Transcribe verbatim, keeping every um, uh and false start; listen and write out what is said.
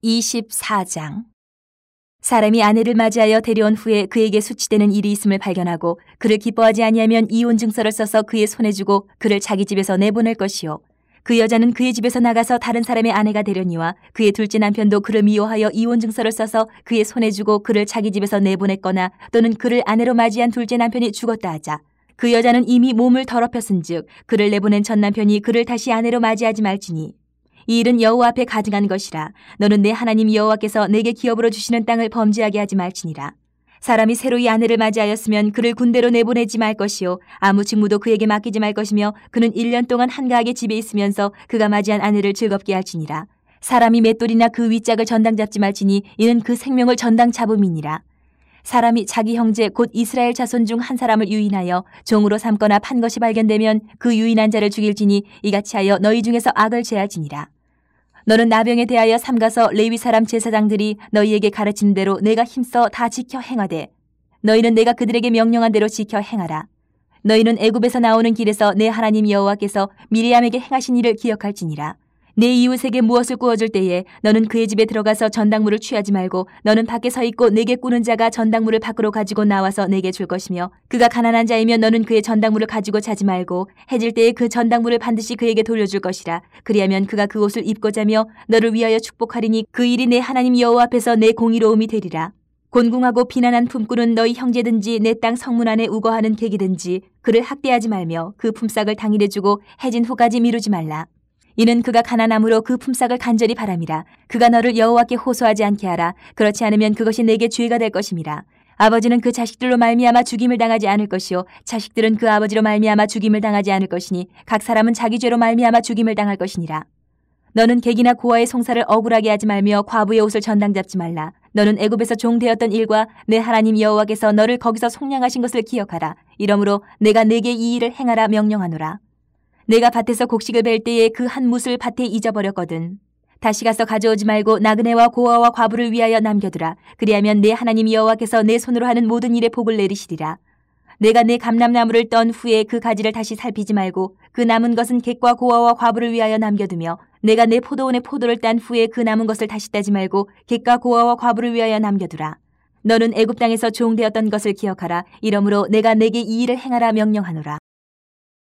이십사 장. 사람이 아내를 맞이하여 데려온 후에 그에게 수치되는 일이 있음을 발견하고 그를 기뻐하지 아니하면 이혼 증서를 써서 그의 손에 주고 그를 자기 집에서 내보낼 것이요. 그 여자는 그의 집에서 나가서 다른 사람의 아내가 되려니와 그의 둘째 남편도 그를 미워하여 이혼 증서를 써서 그의 손에 주고 그를 자기 집에서 내보냈거나 또는 그를 아내로 맞이한 둘째 남편이 죽었다 하자. 그 여자는 이미 몸을 더럽혔은즉 그를 내보낸 첫 남편이 그를 다시 아내로 맞이하지 말지니 이 일은 여호와 앞에 가증한 것이라. 너는 내 하나님 여호와께서 내게 기업으로 주시는 땅을 범죄하게 하지 말지니라. 사람이 새로이 아내를 맞이하였으면 그를 군대로 내보내지 말 것이요 아무 직무도 그에게 맡기지 말 것이며 그는 일 년 동안 한가하게 집에 있으면서 그가 맞이한 아내를 즐겁게 할지니라. 사람이 맷돌이나 그 윗짝을 전당 잡지 말지니 이는 그 생명을 전당 잡음이니라. 사람이 자기 형제 곧 이스라엘 자손 중 한 사람을 유인하여 종으로 삼거나 판 것이 발견되면 그 유인한 자를 죽일지니 이같이 하여 너희 중에서 악을 제할지니라. 너는 나병에 대하여 삼가서 레위 사람 제사장들이 너희에게 가르치는 대로 내가 힘써 다 지켜 행하되 너희는 내가 그들에게 명령한 대로 지켜 행하라. 너희는 애굽에서 나오는 길에서 내 하나님 여호와께서 미리암에게 행하신 일을 기억할지니라. 내 이웃에게 무엇을 구워줄 때에 너는 그의 집에 들어가서 전당물을 취하지 말고 너는 밖에 서 있고 내게 꾸는 자가 전당물을 밖으로 가지고 나와서 내게 줄 것이며 그가 가난한 자이면 너는 그의 전당물을 가지고 자지 말고 해질 때에 그 전당물을 반드시 그에게 돌려줄 것이라. 그리하면 그가 그 옷을 입고 자며 너를 위하여 축복하리니 그 일이 내 하나님 여호와 앞에서 내 공의로움이 되리라. 곤궁하고 비난한 품꾼은 너희 형제든지 내 땅 성문 안에 우거하는 객이든지 그를 학대하지 말며 그 품삯을 당일에 주고 해진 후까지 미루지 말라. 이는 그가 가난함으로 그 품삯을 간절히 바람이라. 그가 너를 여호와께 호소하지 않게 하라. 그렇지 않으면 그것이 내게 죄가 될 것임이라. 아버지는 그 자식들로 말미암아 죽임을 당하지 않을 것이요 자식들은 그 아버지로 말미암아 죽임을 당하지 않을 것이니 각 사람은 자기 죄로 말미암아 죽임을 당할 것이니라. 너는 객이나 고아의 송사를 억울하게 하지 말며 과부의 옷을 전당 잡지 말라. 너는 애굽에서 종되었던 일과 내 하나님 여호와께서 너를 거기서 속량하신 것을 기억하라. 이러므로 내가 내게 이 일을 행하라 명령하노라. 내가 밭에서 곡식을 벨 때에 그 한 뭇을 밭에 잊어버렸거든. 다시 가서 가져오지 말고 나그네와 고아와 과부를 위하여 남겨두라. 그리하면 내 하나님 여호와께서 내 손으로 하는 모든 일에 복을 내리시리라. 내가 내 감람나무를 떤 후에 그 가지를 다시 살피지 말고 그 남은 것은 객과 고아와 과부를 위하여 남겨두며 내가 내 포도원의 포도를 딴 후에 그 남은 것을 다시 따지 말고 객과 고아와 과부를 위하여 남겨두라. 너는 애굽 땅에서 종되었던 것을 기억하라. 이러므로 내가 내게 이 일을 행하라 명령하노라.